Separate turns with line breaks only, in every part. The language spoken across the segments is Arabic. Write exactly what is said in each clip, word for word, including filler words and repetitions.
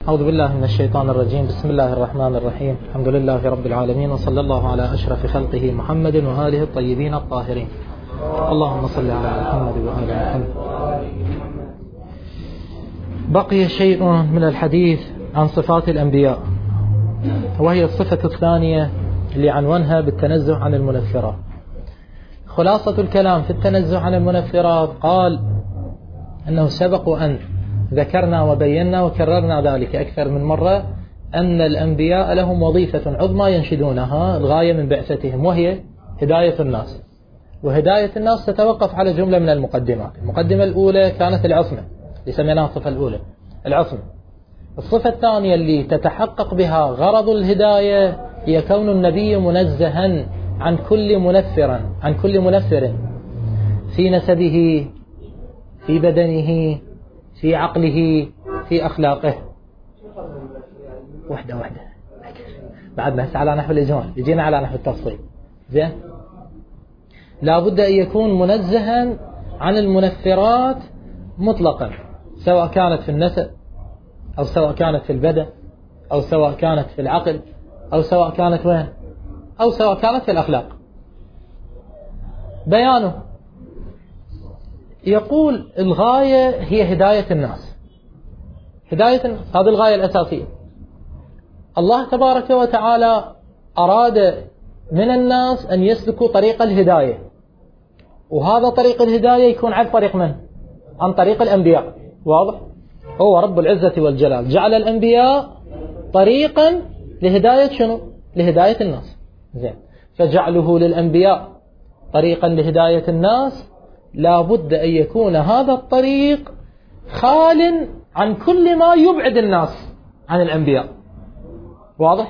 أعوذ بالله من الشيطان الرجيم. بسم الله الرحمن الرحيم. الحمد لله رب العالمين، وصلى الله على أشرف خلقه محمد وآله الطيبين الطاهرين. اللهم صل على محمد وآل محمد. بقي شيء من الحديث عن صفات الأنبياء، وهي الصفة الثانية اللي عنونها بالتنزه عن المنفرات. خلاصة الكلام في التنزه عن المنفرات قال أنه سبق وأن ذكرنا وبينا وكررنا ذلك أكثر من مرة أن الأنبياء لهم وظيفة عظمى ينشدونها الغاية من بعثتهم، وهي هداية الناس. وهداية الناس تتوقف على جملة من المقدمات. المقدمة الأولى كانت العصمة اللي سميناها الصفة الأولى، العصمة. الصفة الثانية اللي تتحقق بها غرض الهداية هي كون النبي منزها عن كل منفر عن كل منفر في نسبه، في بدنه، في عقله، في أخلاقه. وحدة وحدة بعدنا هسه على نحو الإجمال، يجينا على نحو التفصيل. زين، لا بد أن يكون منزها عن المنفرات مطلقا، سواء كانت في النسب أو سواء كانت في البدن أو سواء كانت في العقل أو سواء كانت وين أو سواء كانت في الأخلاق. بيانه يقول الغاية هي هداية الناس. هداية الناس هذه الغاية الأساسية. الله تبارك وتعالى أراد من الناس أن يسلكوا طريق الهداية، وهذا طريق الهداية يكون عن طريق من؟ عن طريق الأنبياء. واضح؟ هو رب العزة والجلال جعل الأنبياء طريقا لهداية شنو؟ لهداية الناس. زين، فجعله للأنبياء طريقا لهداية الناس لا بد أن يكون هذا الطريق خال عن كل ما يبعد الناس عن الأنبياء. واضح؟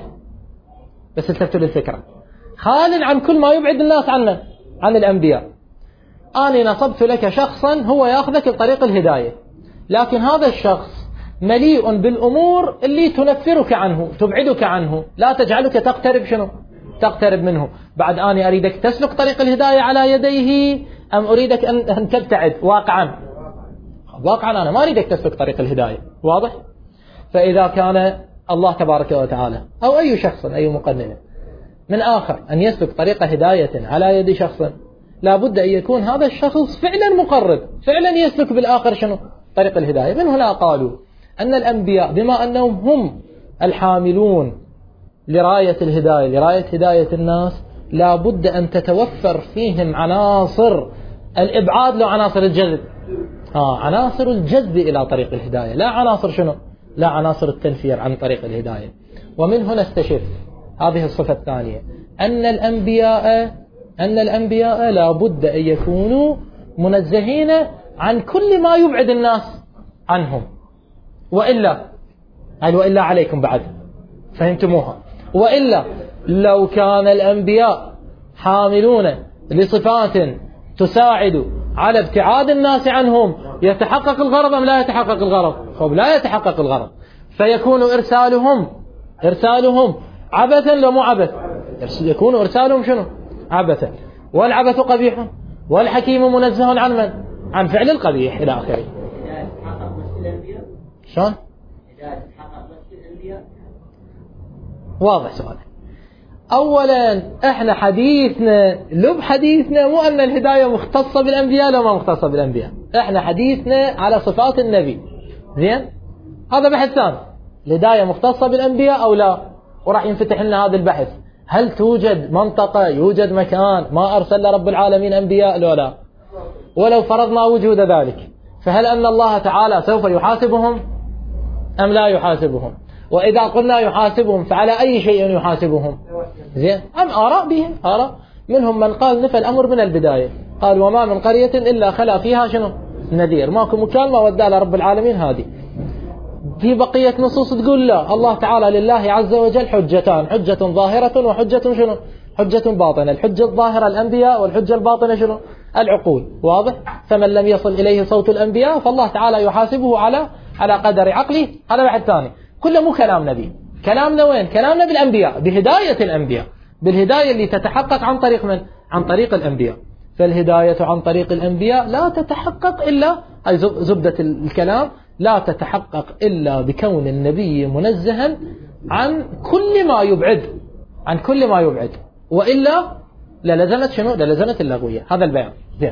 بس التفتوا للفكرة، خال عن كل ما يبعد الناس عنه عن الأنبياء. أنا نصبت لك شخصا هو يأخذك بطريق الهداية، لكن هذا الشخص مليء بالأمور اللي تنفرك عنه، تبعدك عنه، لا تجعلك تقترب شنو؟ تقترب منه. بعد أنا أريدك تسلك طريق الهداية على يديه، أم أريدك أن تبتعد واقعا؟ واقعا أنا ما أريدك تسلك طريق الهداية. واضح؟ فإذا كان الله تبارك وتعالى أو أي شخص، أي مقنن من آخر أن يسلك طريق هداية على يد شخص، لا بد أن يكون هذا الشخص فعلا مقرب، فعلا يسلك بالآخر شنو؟ طريق الهداية. من هنا قالوا أن الأنبياء بما أنهم هم الحاملون لراية الهداية، لراية هداية الناس، لا بد أن تتوفر فيهم عناصر الإبعاد لو عناصر الجذب. آه عناصر الجذب إلى طريق الهداية، لا عناصر شنو؟ لا عناصر التنفير عن طريق الهداية. ومن هنا استشف هذه الصفة الثانية، أن الأنبياء أن الأنبياء لا بد أن يكونوا منزهين عن كل ما يبعد الناس عنهم، وإلا قال وإلا عليكم بعد، فهمتموها؟ وإلا لو كان الأنبياء حاملون لصفات تساعد على ابتعاد الناس عنهم، يتحقق الغرض أم لا يتحقق الغرض؟ خب لا يتحقق الغرض، فيكون إرسالهم إرسالهم عبثا لو مو عبث، يكون إرسالهم شنو؟ عبثا. والعبث قبيح، والحكيم منزه عن من؟ عن فعل القبيح إلى آخره. شلون؟ واضح سؤال. أولا احنا حديثنا لب حديثنا مو أن الهداية مختصة بالأنبياء لو ما مختصة بالأنبياء، احنا حديثنا على صفات النبي. زين، هذا بحث ثاني، الهداية مختصة بالأنبياء أو لا، وراح ينفتح لنا هذا البحث. هل توجد منطقة، يوجد مكان ما أرسل رب العالمين أنبياء لو لا؟ ولو فرضنا وجود ذلك، فهل أن الله تعالى سوف يحاسبهم أم لا يحاسبهم؟ وإذا قلنا يحاسبهم فعلى أي شيء يحاسبهم؟ زين، أم آراء بهم آراء. منهم من قال نفى الأمر من البداية، قال وما من قرية إلا خلا فيها شنو؟ نذير. ماكو مكان ما ودى لرب العالمين هذه. في بقية نصوص تقول لا، الله تعالى لله عز وجل حجتان، حجة ظاهرة وحجة شنو؟ حجة باطنة. الحجة الظاهرة الأنبياء، والحجة الباطنة شنو؟ العقول. واضح؟ فمن لم يصل إليه صوت الأنبياء فالله تعالى يحاسبه على على قدر عقله. هذا واحد ثاني، كله مو كلام نبي. كلامنا وين؟ كلامنا بالأنبياء، بهداية الأنبياء، بالهداية اللي تتحقق عن طريق من؟ عن طريق الأنبياء. فالهداية عن طريق الأنبياء لا تتحقق إلا، هاي زبدة الكلام، لا تتحقق إلا بكون النبي منزها عن كل ما يبعد عن كل ما يبعد، وإلا للزمت شنو؟ للزمت اللغوية. هذا البيان. زين.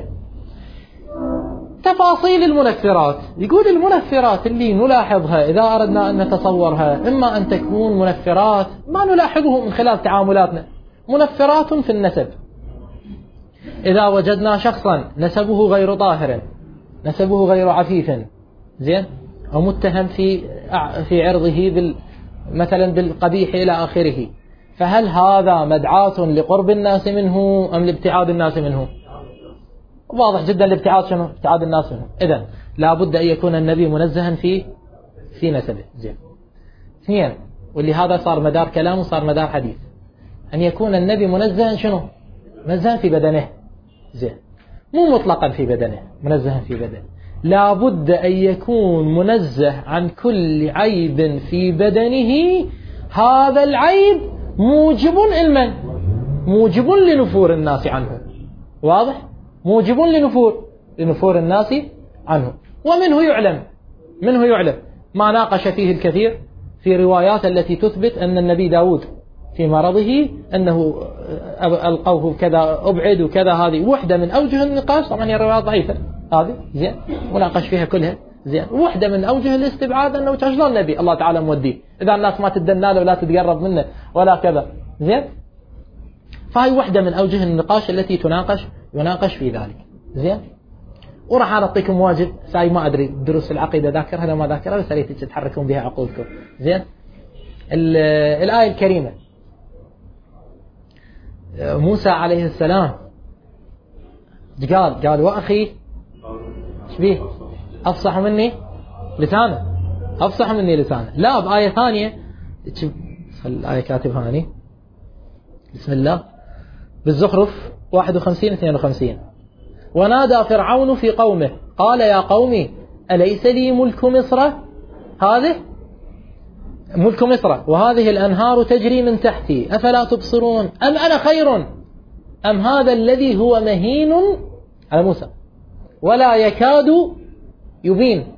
تفاصيل المنفرات، يقول المنفرات اللي نلاحظها إذا أردنا أن نتصورها، إما أن تكون منفرات ما نلاحظه من خلال تعاملاتنا، منفرات في النسب. إذا وجدنا شخصا نسبه غير طاهر، نسبه غير عفيف، زين، أو متهم في في عرضه بال مثلا بالقبيح إلى آخره، فهل هذا مدعاة لقرب الناس منه أم لابتعاد الناس منه؟ واضح جدا الابتعاد شنو؟ ابتعاد الناس منه. إذن لا بد أن يكون النبي منزها في في نسبه. زين. اثنين، واللي هذا صار مدار كلام وصار مدار حديث، أن يكون النبي منزها شنو؟ منزها في بدنه. زين. مو مطلقا في بدنه، منزها في بدنه، لا بد أن يكون منزه عن كل عيب في بدنه. هذا العيب موجب المن موجب لنفور الناس عنه. واضح؟ موجب لنفور لنفور الناس عنه. ومنه يعلم منه يعلم ما ناقش فيه الكثير في روايات التي تثبت أن النبي داود في مرضه أنه ألقوه كذا أبعد وكذا. هذه وحدة من أوجه النقاش، طبعا هي روايات ضعيفة هذه، زين، مناقش فيها كلها، زين. وحدة من أوجه الاستبعاد أنه تشغل النبي الله تعالى موديه إذا الناس ما تدنى له ولا تتقرب منه ولا كذا، زين. فهي وحدة من أوجه النقاش التي تناقش يناقش في ذلك، زين. وراح أعطيكم واجب ساي ما أدري دروس العقيدة ذاكرها لو ما ذاكرها، بس أريد تتحركون بها عقولكم، زين. الآية الكريمة موسى عليه السلام قال قال وأخي شبيه أفصح مني لسانه، أفصح مني لسانه. لا، بآية ثانية الآية كاتبها هاني بسم الله بالزخرف واحد وخمسين اثنين وخمسين، ونادى فرعون في قومه قال يا قوم أليس لي ملك مصر، هذه ملك مصر وهذه الأنهار تجري من تحتي أفلا تبصرون أم أنا خير أم هذا الذي هو مهين على موسى ولا يكاد يبين.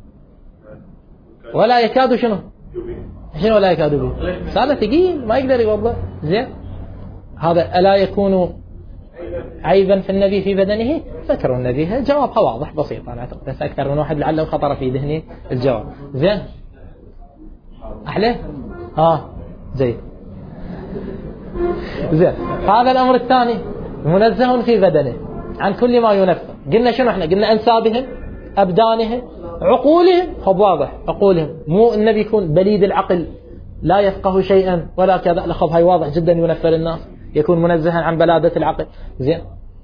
ولا يكاد شنو؟ شنو ولا يكاد يبين؟ سأله ثقيل ما يقدر يوضح، زين. هذا ألا يكون عيبا في النبي في بدنه؟ ذكروا النبي، جوابها واضح بسيط، أنا أعتقد بس أكثر من واحد لعله خطر في ذهني الجواب، زين. أحلى؟ ها زين زين. هذا الأمر الثاني منزه في بدنه عن كل ما ينفر. قلنا شنو احنا؟ قلنا أنسابهم، أبدانهم، عقولهم. خب واضح عقولهم، مو النبي يكون بليد العقل لا يفقه شيئا ولا كذا، لا. خب هاي واضح جدا ينفر الناس، يكون منزها عن بلادة العقل، زين.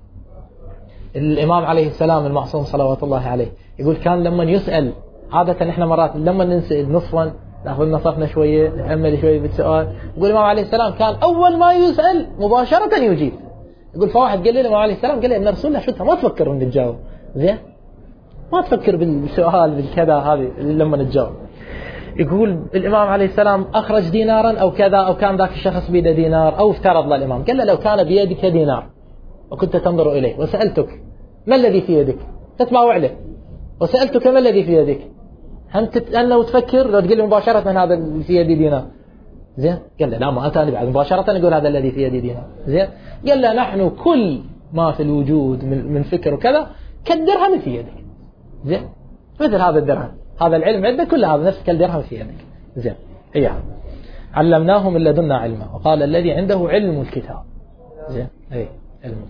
الإمام عليه السلام المعصوم صلوات الله عليه يقول كان لما يسأل، عادة احنا مرات لما ننسأل نصفا ناخذ نصفنا شوية نأمل شوية بالسؤال، يقول الإمام عليه السلام كان أول ما يسأل مباشرة يجيب. يقول فواحد قال لي الإمام عليه السلام قال لي إن رسول الله شو ما تفكر من تجاوب، زين، ما تفكر بالسؤال بالكذا هذه لما نتجاوب. يقول الإمام عليه السلام أخرج دينارا أو كذا، أو كان ذاك الشخص بيده دينار، أو افترض له الإمام قال له لو كان بيدك دينار وكنت تنظر إليه وسألتك ما الذي في يدك تتباوع له، وسألتك ما الذي في يدك، أنت أنه تفكر لو تقول لي مباشرة من هذا اللي في يدي دينار، زين. قال له لا ما أتاني بعد مباشرة يقول هذا الذي في يدي دينار، زين. قال له نحن كل ما في الوجود من, من فكر وكذا كالدرهم في يدك، زين، مثل هذا الدرهم، هذا العلم عندك كل هذا نفس كالدرهم في يدك، زين. إياه علمناه من لدنا علما وقال الذي عنده علم الكتاب، زين، أي علم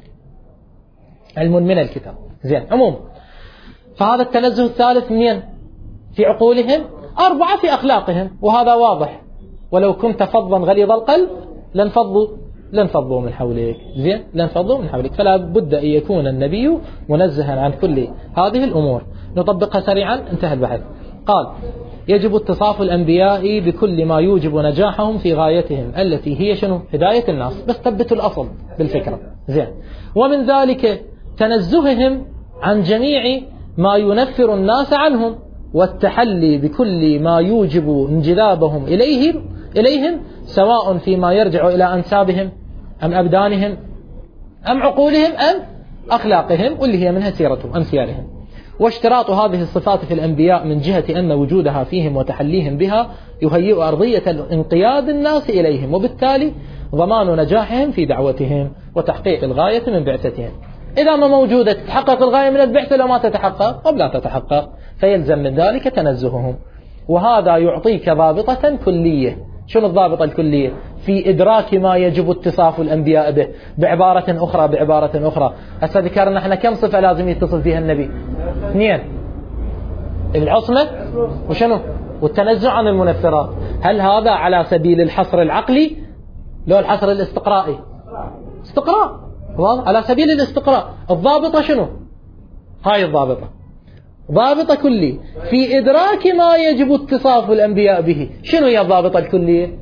علم من الكتاب، زين. عموم فهذا التنزه الثالث منين؟ في عقولهم. أربعة في أخلاقهم، وهذا واضح، ولو كنت فظا غليظ القلب لانفضوا لانفضوا من حولك، زين، لانفضوا من حولك. فلا بد أن يكون النبي منزها عن كل هذه الأمور. نطبقها سريعا، انتهى البحث. قال يجب اتصاف الأنبياء بكل ما يوجب نجاحهم في غايتهم التي هي شنو؟ هداية الناس، بس ثبتوا الأصل بالفكرة، زين. ومن ذلك تنزههم عن جميع ما ينفر الناس عنهم، والتحلي بكل ما يوجب انجذابهم إليهم إليهم سواء فيما يرجع إلى أنسابهم أم أبدانهم أم عقولهم أم أخلاقهم، واللي هي منها سيرتهم أم سيرهم. واشتراط هذه الصفات في الأنبياء من جهة أن وجودها فيهم وتحليهم بها يهيئ أرضية انقياد الناس إليهم، وبالتالي ضمان نجاحهم في دعوتهم وتحقيق الغاية من بعثتهم. إذا ما موجودة تتحقق الغاية من البعثة لو ما تتحقق أو لا تتحقق فيلزم من ذلك تنزههم. وهذا يعطيك ضابطة كلية. شنو الضابطة الكلية؟ في إدراك ما يجب اتصاف الأنبياء به. بعبارة أخرى بعبارة أخرى هسه ذكرنا احنا كم صفة لازم يتصف فيها النبي؟ اثنين، العصمة وشنو؟ والتنزه عن المنفرات. هل هذا على سبيل الحصر العقلي لو الحصر الاستقرائي؟ استقراء على سبيل الاستقراء. الضابطة شنو؟ هاي الضابطة ضابطة كلي في إدراك ما يجب اتصاف الأنبياء به. شنو هي الضابطة الكلية؟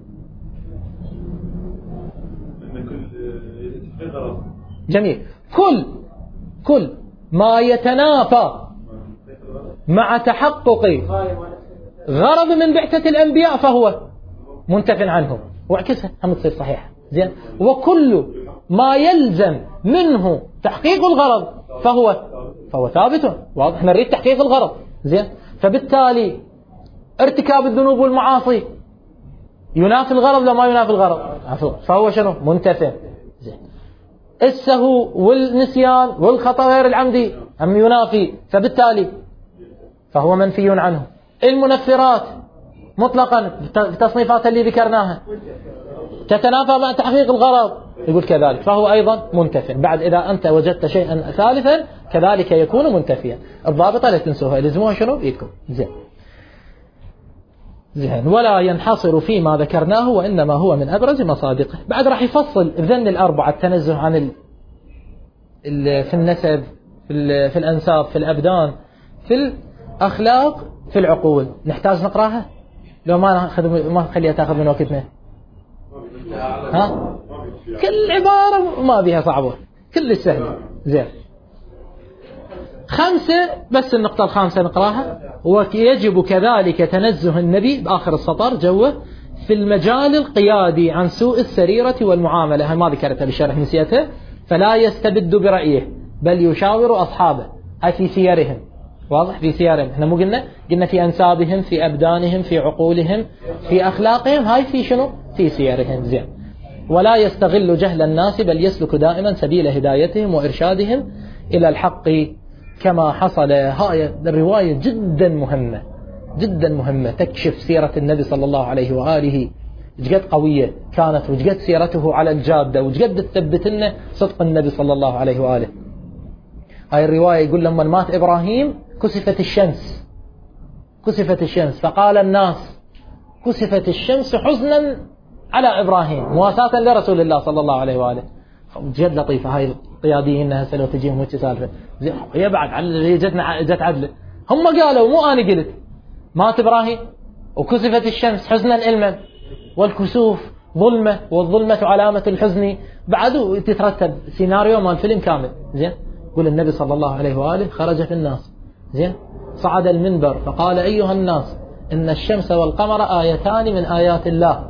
جميل. كل كل ما يتنافى مع تحقق غرض من بعثة الأنبياء فهو منتف عنه، واعكسها هم تصير صحيح. زين. وكل ما يلزم منه تحقيق الغرض فهو فهو ثابت. واضح، احنا نريد تحقيق الغرض. زين. فبالتالي ارتكاب الذنوب والمعاصي ينافي الغرض لو ما ينافي الغرض فهو شنو؟ منتفع. زين. السهو والنسيان والخطأ غير العمدي هم ينافي، فبالتالي فهو منفي عنه. المنفرات مطلقا في تصنيفات اللي ذكرناها تتنافى مع تحقيق الغرض يقول كذلك فهو أيضا منتفع. بعد إذا أنت وجدت شيئا ثالثا كذلك يكون منتفيا. الضابطة لا تنسوها، لزموها شنو بإيدكم. زين. زين. ولا ينحصر فيما ذكرناه وإنما هو من أبرز مصادقه. بعد راح يفصل ذن الأربعة: التنزه عن ال... ال... في النسب، في, ال... في الأنساب، في الأبدان، في الأخلاق، في العقول. نحتاج نقراها لو ما ناخذ ما خليها تاخذ من وقتنا. ها؟ كل عبارة ما بها صعبة، كل سهلة. زين. خمسة بس، النقطة الخامسة نقراها: ويجب كذلك تنزه النبي بآخر السطر جوه في المجال القيادي عن سوء السريرة والمعاملة. هاي ما ذكرتها بالشرح نسيتها. فلا يستبد برأيه بل يشاور أصحابه. هاي في سيرهم. واضح؟ في سيرهم. احنا مو قلنا قلنا في أنسابهم، في أبدانهم، في عقولهم، في أخلاقهم. هاي في شنو؟ في سيرهم. زين. ولا يستغل جهل الناس بل يسلك دائما سبيل هدايتهم وإرشادهم إلى الحق كما حصل. هاي الرواية جدا مهمة جدا مهمة، تكشف سيرة النبي صلى الله عليه وآله جد قوية كانت، وجد سيرته على الجادة، وجد تثبت لنا صدق النبي صلى الله عليه وآله. هاي الرواية يقول لما مات إبراهيم كسفت الشمس كسفت الشمس فقال الناس كسفت الشمس حزنا على إبراهيم مواساة لرسول الله صلى الله عليه وآله. جد لطيفة هاي القياديين هسه لو تجيهم وش سالفة. هي بعد هي جتنا جت عدله. هم قالوا مو أنا قلت. مات إبراهيم وكسفت الشمس حزنا إلما، والكسوف ظلمة، والظلمة علامة الحزن. بعده تترتب سيناريو مال فيلم كامل. زين. يقول النبي صلى الله عليه وآله خرج في الناس. زين. صعد المنبر فقال: أيها الناس، إن الشمس والقمر آيتان من آيات الله،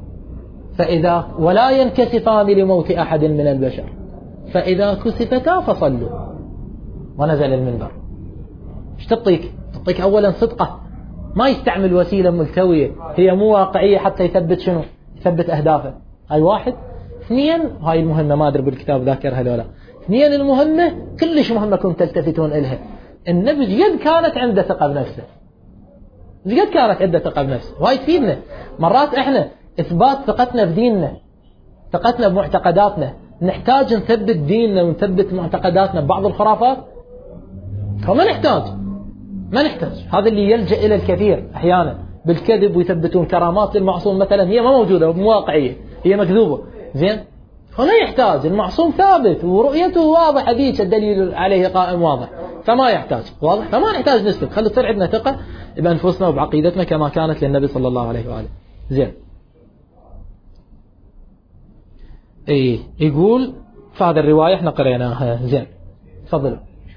فإذا ولا ينكسفان لموت أحد من البشر، فإذا كسفتا فصلوا. ونزل المنبر. ايش تعطيك؟ تعطيك أولا صدقه، ما يستعمل وسيلة ملتوية هي مو واقعية حتى يثبت شنو؟ يثبت أهدافه. هاي واحد. اثنين، هاي المهمة ما أدري بالكتاب ذاكرها ولا لا. اثنين المهمة كلش مهمة كنتم تلتفتون إلها. النبي جد كانت عنده ثقة بنفسه، جد كانت عنده ثقة بنفسه. وهاي تفيدنا. مرات احنا إثبات ثقتنا بديننا، ثقتنا بمعتقداتنا، نحتاج نثبت ديننا ونثبت معتقداتنا ببعض الخرافات. فما نحتاج ما نحتاج هذا اللي يلجأ إلى الكثير أحيانا بالكذب، ويثبتون كرامات للمعصوم مثلا هي ما موجودة ومو واقعية، هي مكذوبة. زين. فلا يحتاج، المعصوم ثابت ورؤيته واضحة، ذيك الدليل عليه قائم واضح، فما يحتاج. واضح؟ فما نحتاج نثبت. خلي تصير عندنا ثقة بأنفسنا وبعقيدتنا كما كانت للنبي صلى الله عليه وآله. زين. ايه يقول في هذا الرواية احنا قريناها. زين. تفضلوا.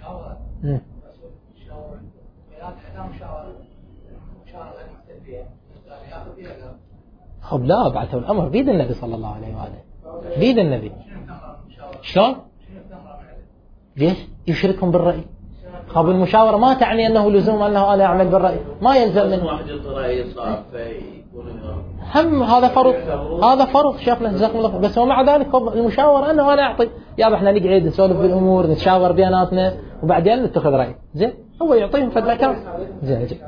خب لا، بعثه الأمر بيد النبي صلى الله عليه وآله، بيد النبي. شلون؟ ليش؟ يشركهم بالرأي. خب المشاورة ما تعني أنه لزوم أنه أنا أعمل بالرأي، ما يلزم منه.
واحد رأي صار فيكون
هم هذا فرض، هذا فرض شيخنا جزاكم الله. بس ومع ذلك المشاورة أنه أنا أعطي، يا إحنا نقعد نسولف بالأمور نتشاور بيناتنا وبعدين نتخذ رأي. زين هو يعطيهم فد مكان. زين زين.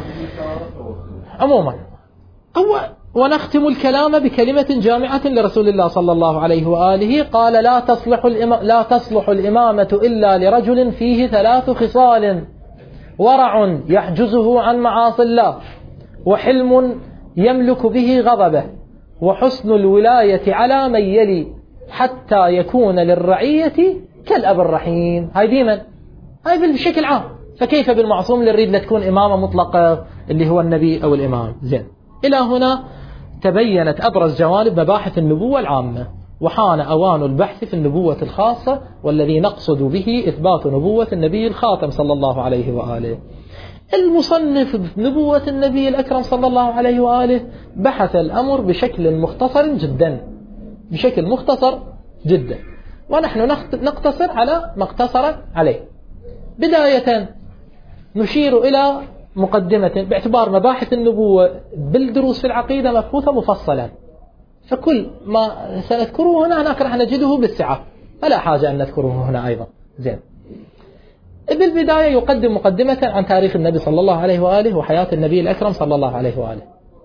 عموما هو ونختم الكلام بكلمة جامعة لرسول الله صلى الله عليه وآله قال: لا تصلح الإما... لا تصلح الإمامة إلا لرجل فيه ثلاث خصال: ورع يحجزه عن معاصي الله، وحلم يملك به غضبه، وحسن الولاية على من يلي، حتى يكون للرعية كالأب الرحيم. هاي ديما، هاي بشكل عام. فكيف بالمعصوم اللي نريد لتكون إمامة مطلقة اللي هو النبي أو الإمام؟ زين، إلى هنا تبينت أبرز جوانب مباحث النبوة العامة، وحان أوان البحث في النبوة الخاصة، والذي نقصد به إثبات نبوة النبي الخاتم صلى الله عليه وآله. المصنف بنبوة النبي الأكرم صلى الله عليه وآله بحث الأمر بشكل مختصر جدا، بشكل مختصر جدا، ونحن نقتصر على ما اقتصر عليه. بداية نشير إلى مقدمة باعتبار مباحث النبوة بالدروس في العقيدة مبحوثة مفصلا، فكل ما سنذكره هنا هناك راح نجده بالسعة، فلا حاجة أن نذكره هنا أيضا. زين، بالبداية يقدم مقدمة عن تاريخ النبي صلى الله عليه وآله وحياة النبي الأكرم صلى الله عليه وآله.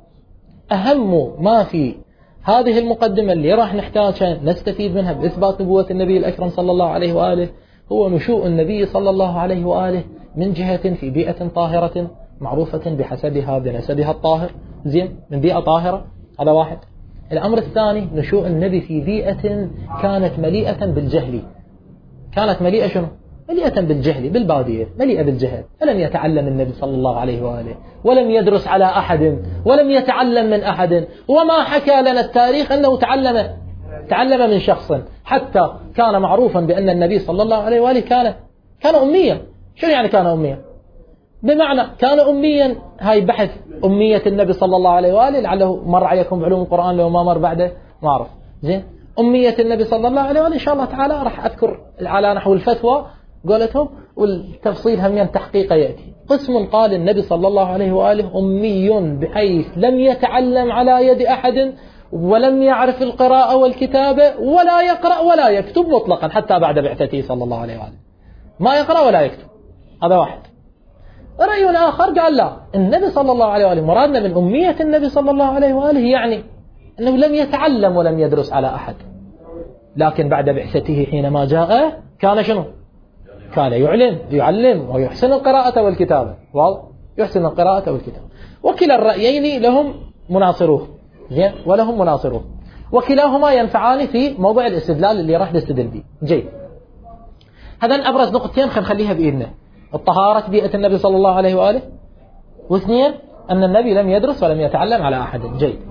أهم ما في هذه المقدمة اللي راح نحتاجها نستفيد منها بإثبات نبوة النبي الأكرم صلى الله عليه وآله هو نشوء النبي صلى الله عليه وآله من جهة في بيئة طاهرة معروفة بحسبها بنسبها الطاهر. زين، من بيئة طاهرة، هذا واحد. الأمر الثاني نشوء النبي في بيئة كانت مليئة بالجهل. كانت مليئة شنو؟ مليئة بالجهل، بالبادية، مليئة بالجهل. فلم يتعلم النبي صلى الله عليه وآله، ولم يدرس على أحد، ولم يتعلم من أحد، وما حكى لنا التاريخ أنه تعلم تعلم من شخص. حتى كان معروفا بأن النبي صلى الله عليه وآله كان كان أميا. شنو يعني كان أميا؟ بمعنى كان أميا، هاي بحث أمية النبي صلى الله عليه وآله، لعله مر عليكم بعلوم القرآن، لو ما مر بعده ما أعرف. زين، أمية النبي صلى الله عليه وآله إن شاء الله تعالى راح أذكر على نحو الفتوى قولتهم، والتفصيل هم تحقيق يأتي. قسم قال النبي صلى الله عليه وآله أمي بحيث لم يتعلم على يد أحد، ولم يعرف القراءة والكتابة، ولا يقرأ ولا يكتب مطلقا حتى بعد بعثته صلى الله عليه وآله، ما يقرأ ولا يكتب. هذا واحد. رأي آخر قال لا، النبي صلى الله عليه وآله مرادنا من أمية النبي صلى الله عليه وآله يعني أنه لم يتعلم ولم يدرس على أحد، لكن بعد بعثته حينما جاء كان شنو؟ كان يعلم يعلم ويحسن القراءة والكتابة. واضح؟ يحسن القراءة والكتابة. وكلا الرأيين لهم مناصروه، زين، ولهم مناصروه، وكلاهما ينفعان في موضوع الاستدلال اللي راح نستدل به. جيد، هذا أبرز نقطتين خلينا نخليها بإيدنا: الطهارة بيئة النبي صلى الله عليه وآله، واثنين أن النبي لم يدرس ولم يتعلم على أحد. جيد.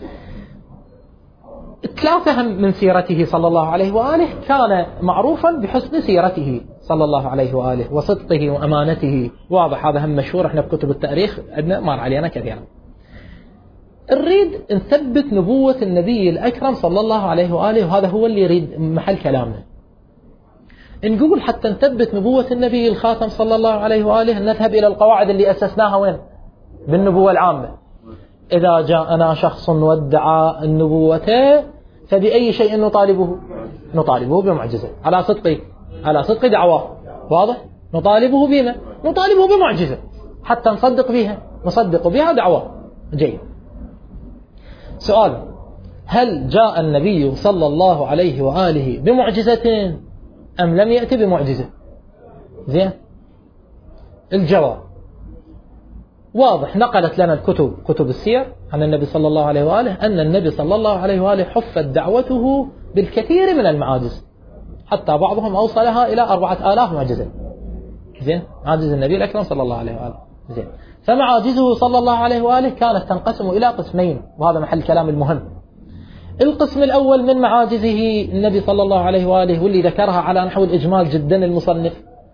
ثلاثة من سيرته صلى الله عليه وآله كان معروفا بحسن سيرته صلى الله عليه وآله وصدقه وأمانته. واضح، هذا هم مشهور، احنا بكتب التاريخ عندنا مر علينا كثيرا. نريد نثبت نبوة النبي الأكرم صلى الله عليه وآله، وهذا هو اللي يريد محل كلامنا. نقول حتى نثبت نبوة النبي الخاتم صلى الله عليه وآله نذهب إلى القواعد اللي أسسناها وين؟ بالنبوة العامة. إذا جاءنا شخص وادعى النبوة فبأي شيء نطالبه؟ نطالبه بمعجزة على صدق على صدق دعواه. واضح؟ نطالبه بما نطالبه بمعجزة حتى نصدق بها نصدق بها دعواه. جيد. سؤال: هل جاء النبي صلى الله عليه وآله بمعجزة أم لم يأتي بمعجزة؟ زين، الجواب واضح. نقلت لنا الكتب كتب السير عن النبي صلى الله عليه وآله أن النبي صلى الله عليه وآله حفت دعوته بالكثير من المعاجز، حتى بعضهم أوصلها إلى أربعة آلاف معجزة. زين، معاجز النبي الأكرم صلى الله عليه وآله. زين، فمعاجزه صلى الله عليه وآله كانت تنقسم إلى قسمين، وهذا محل الكلام المهم. القسم الأول من معاجزه النبي صلى الله عليه وآله، واللي ذكرها على نحو الإجمال جدا المصنف،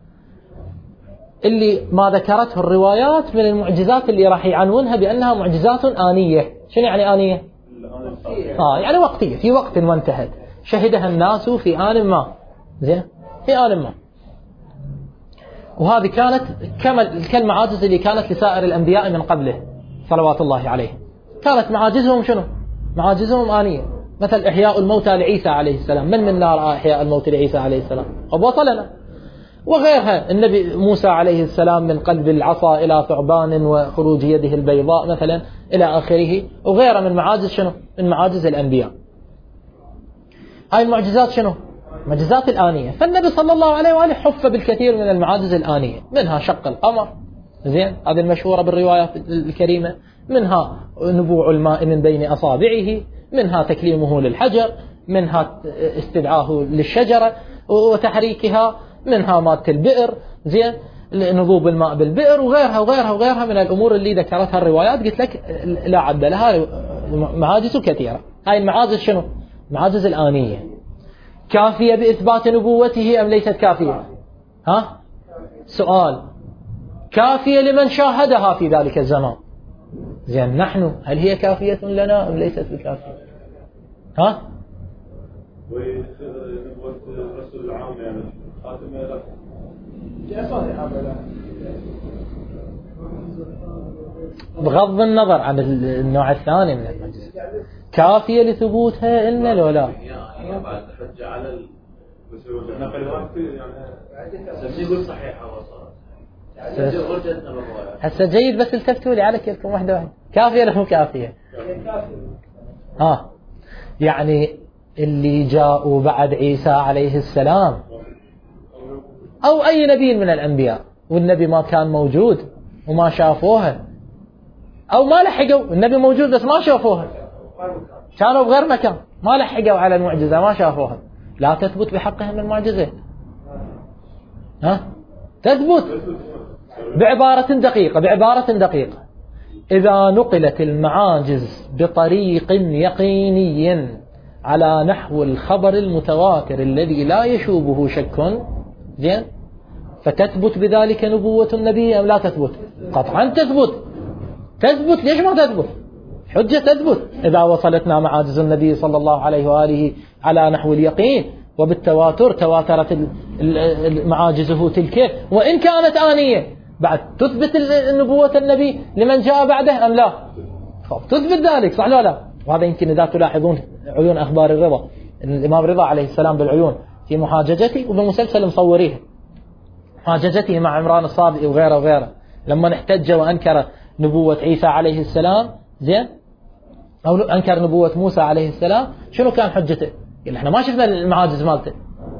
اللي ما ذكرته الروايات من المعجزات اللي راح يعنونها بأنها معجزات آنية. شنو يعني آنية؟ آه يعني وقتية، في وقت وانتهت، شهدها الناس في آن ما. زين، في آن ما. وهذه كانت كالمعاجز اللي كانت لسائر الأنبياء من قبله صلوات الله عليه. كانت معاجزهم شنو؟ معاجزهم آنية، مثل إحياء الموتى لعيسى عليه السلام. من منا رأى إحياء الموت لعيسى عليه السلام؟ قد وصلنا. وغيرها، النبي موسى عليه السلام من قلب العصا إلى ثعبان وخروج يده البيضاء مثلا إلى آخره، وغيرها من معاجز شنو؟ من معاجز الأنبياء. هاي المعجزات شنو؟ معجزات الآنية. فالنبي صلى الله عليه وآله حف بالكثير من المعاجز الآنية، منها شق القمر، زين، هذه المشهورة بالروايات الكريمة، منها نبوع الماء من بين أصابعه، منها تكليمه للحجر، منها استدعاه للشجرة وتحريكها، منها مات البئر، زين، نضوب الماء بالبئر، وغيرها وغيرها وغيرها من الأمور اللي ذكرتها الروايات. قلت لك لا عد لها، معاجز كثيرة. هاي المعاجز شنو؟ معاجز الآنية. كافية بإثبات نبوته أم ليست كافية؟ ها؟ سؤال. كافية لمن شاهدها في ذلك الزمان. زين، نحن هل هي كافية لنا أم ليست بكافية؟ ها؟
ونبوة الرسول العام يعني خاتمة
بغض النظر عن النوع الثاني من المعجزة، كافية لثبوتها إلا لو لا؟
يعني بعد حجة على ال يعني يقول صحيحة وصارت
هسه جيد، بس التفتوا لي على كيفكم واحدة واحدة. كافية لهم كافية؟ ها، يعني اللي جاءوا بعد عيسى عليه السلام أو أي نبي من الأنبياء والنبي ما كان موجود وما شافوها، أو ما لحقوا، النبي موجود بس ما شافوها، كانوا بغير مكان، ما لحقوا على المعجزة، ما شافوها، لا تثبت بحقهم المعجزة. ها؟ تثبت بعبارة دقيقة، بعبارة دقيقة إذا نقلت المعاجز بطريق يقيني على نحو الخبر المتواتر الذي لا يشوبه شك، زين، فتثبت بذلك نبوة النبي أم لا تثبت؟ قطعا تثبت. تثبت. ليش ما تثبت؟ حجة تثبت إذا وصلتنا معاجز النبي صلى الله عليه وآله على نحو اليقين وبالتواتر، تواترت معاجزه تلك وإن كانت آنية، بعد تثبت نبوة النبي لمن جاء بعده أم لا؟ تثبت ذلك، صح ولا لا؟ وهذا يمكن إذا تلاحظون عيون أخبار الرضا، الإمام رضا عليه السلام بالعيون في محاججته وبمسلسل مصوريه، محاججته مع عمران الصادق وغيره وغيره، لما احتج وأنكر نبوة عيسى عليه السلام، زين، أو أنكر نبوة موسى عليه السلام، شنو كان حجته؟ قال احنا ما شفنا المعاجز مالته،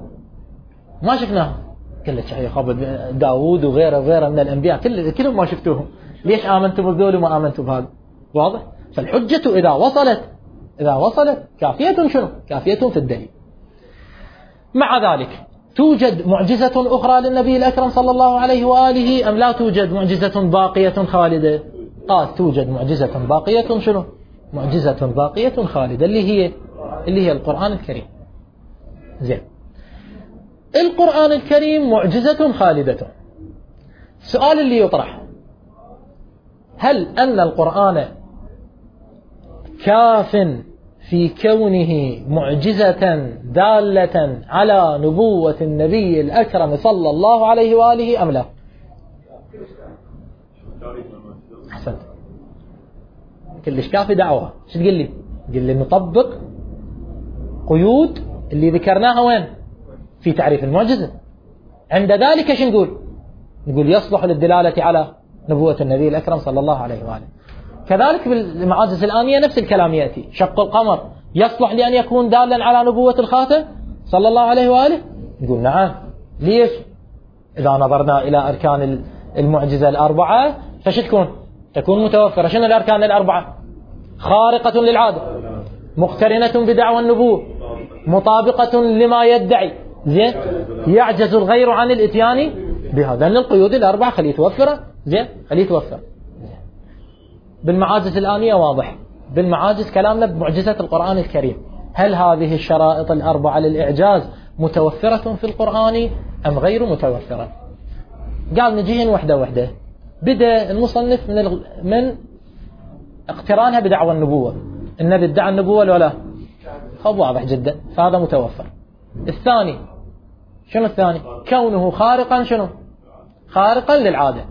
ما شفناها. قال لك يا خبر داوود وغيره وغيره من الأنبياء كل كلهم ما شفتوهم، ليش آمنتم بذول وما آمنتم بهذا؟ واضح؟ فالحجة إذا وصلت إذا وصلت كافية شنو؟ كافية في الدليل. مع ذلك توجد معجزة أخرى للنبي الأكرم صلى الله عليه وآله أم لا توجد معجزة باقية خالدة؟ قال توجد معجزة باقية شنو؟ معجزة باقية خالدة اللي هي اللي هي القرآن الكريم. زين، القرآن الكريم معجزة خالدة. السؤال اللي يطرح، هل أن القرآن كاف في كونه معجزة دالة على نبوة النبي الأكرم صلى الله عليه وآله أم لا؟ أحسنت، كلش كافي دعوة. شو تقول لي؟ تقول لي نطبق قيود اللي ذكرناها وين؟ في تعريف المعجزة. عند ذلك شو نقول؟ نقول يصلح للدلالة على نبوة النبي الأكرم صلى الله عليه وآله. كذلك بالمعاجز الآنية نفس الكلام يأتي. شق القمر يصلح لأن يكون دالا على نبوة الخاتم صلى الله عليه وآله؟ نقول نعم. ليش؟ إذا نظرنا إلى أركان المعجزة الأربعة فش تكون؟ تكون متوفرة. شنو الأركان الأربعة؟ خارقة للعادة، مقترنة بدعوى النبوة، مطابقة لما يدعي، زين، يعجز الغير عن الاتيان بهذا. لأن القيود الأربعة خليه توفره، زين، خليه توفر. بالمعاجز الآنية واضح. بالمعاجز كلامنا بمعجزة القرآن الكريم، هل هذه الشرائط الأربعة للإعجاز متوفرة في القرآن أم غير متوفرة؟ قال نجيهن وحدة وحدة. بدأ المصنف من من اقترانها بدعوى النبوة. النبي ادعى النبوة ولا لا؟ خب واضح جدا، فهذا متوفر. الثاني شنو الثاني؟ كونه خارقا شنو؟ خارقا للعادة.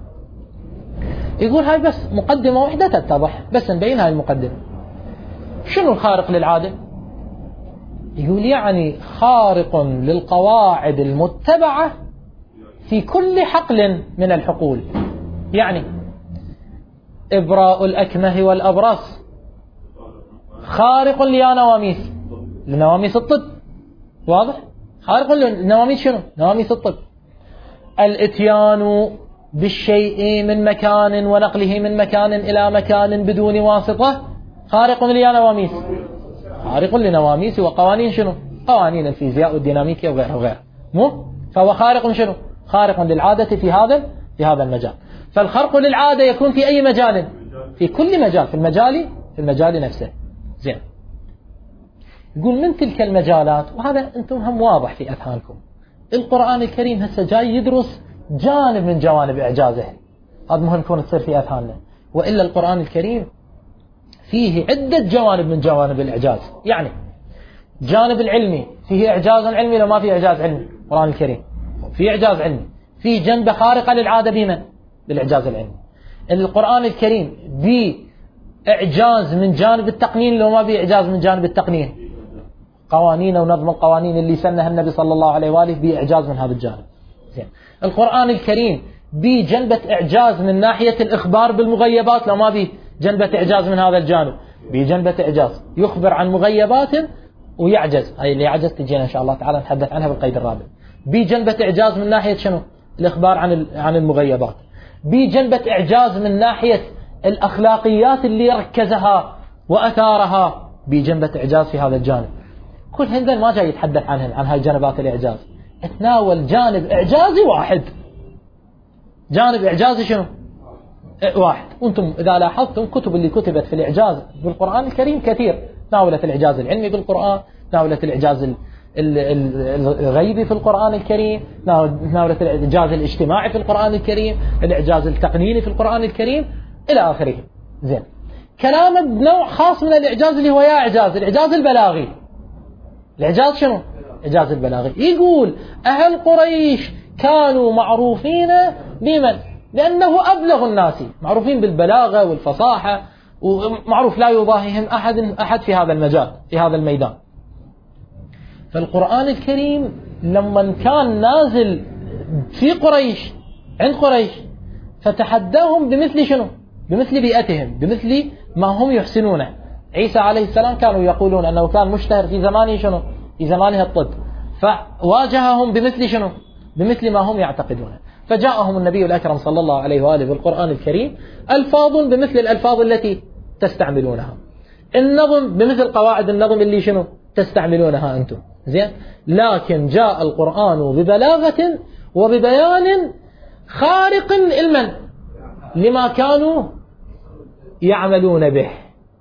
يقول هاي بس مقدمة واحدة تتضح، بس نبين هاي المقدمة. شنو الخارق للعادة؟ يقول يعني خارق للقواعد المتبعة في كل حقل من الحقول. يعني إبراء الأكمه والأبرص خارق لنواميس لنواميس الطب، واضح؟ خارق لنواميس شنو؟ نواميس الطب. الاتيان بالشيء من مكان ونقله من مكان إلى مكان بدون واسطة خارق لنواميس، خارق لنواميس وقوانين شنو؟ قوانين الفيزياء والديناميكيا وغيرها وغيرها. مو؟ فهو خارق شنو؟ خارق للعادة في هذا في هذا المجال. فالخرق للعادة يكون في أي مجال؟ في كل مجال، في المجال في المجال نفسه. زين. يقول من تلك المجالات، وهذا أنتم هم واضح في أذهانكم، القرآن الكريم هسه جاي يدرس جانب من جوانب إعجازه، هذا مهم يكون تصير في أذهاننا. وإلا القرآن الكريم فيه عدة جوانب من جوانب الإعجاز. يعني جانب العلمي، فيه إعجاز علمي لو ما فيه إعجاز علمي. القرآن الكريم فيه إعجاز علمي، فيه جنبة خارقة للعادة بمن؟ بالإعجاز العلمي. القرآن الكريم بإعجاز من جانب التقنين لو ما فيه إعجاز من جانب التقنين، قوانين ونظم القوانين اللي سنها النبي صلى الله عليه وآله بإعجاز من هذا الجانب. زين. القرآن الكريم بجنبة إعجاز من ناحية الإخبار بالمغيبات لو ما به جنبة إعجاز من هذا الجانب، بجنبة إعجاز يخبر عن مغيبات ويعجز، هاي اللي يعجز تجينا إن شاء الله تعالى نتحدث عنها بالقيد الرابع. بجنبة إعجاز من ناحية شنو؟ الإخبار عن عن المغيبات. بجنبة إعجاز من ناحية الأخلاقيات اللي ركزها وأثارها، بجنبة إعجاز في هذا الجانب. كل هندل ما جاي يتحدث عنهن عن هاي جانبات الإعجاز، اتناول جانب إعجازي واحد. جانب إعجازي شنو؟ واحد. وانتم إذا لاحظتم كتب اللي كتبت في الإعجاز بالقرآن الكريم كثير، ناولت الإعجاز العلمي بالقرآن، ناولت الإعجاز الغيبي في القرآن الكريم، ناولت الإعجاز الاجتماعي في القرآن الكريم، الإعجاز التقنيني في القرآن الكريم إلى آخره. زين. كلامه بنوع خاص من الإعجاز اللي هو يا إعجاز الإعجاز البلاغي. الإعجاز شنو؟ إعجاز البلاغي. يقول أهل قريش كانوا معروفين بمن؟ لأنه أبلغ الناس، معروفين بالبلاغة والفصاحة، ومعروف لا يضاهيهم أحد أحد في هذا المجال في هذا الميدان. فالقرآن الكريم لما كان نازل في قريش عند قريش فتحداهم بمثل شنو؟ بمثل بيئتهم، بمثل ما هم يحسنونه. عيسى عليه السلام كانوا يقولون أنه كان مشتهر في زمانه شنو؟ في زمانه الطب، فواجههم بمثل شنو؟ بمثل ما هم يعتقدونه. فجاءهم النبي الأكرم صلى الله عليه وآله بالقرآن الكريم ألفاظ بمثل الألفاظ التي تستعملونها، النظم بمثل قواعد النظم اللي شنو؟ تستعملونها أنتم. زين. لكن جاء القرآن ببلاغة وببيان خارق علما لما كانوا يعملون به.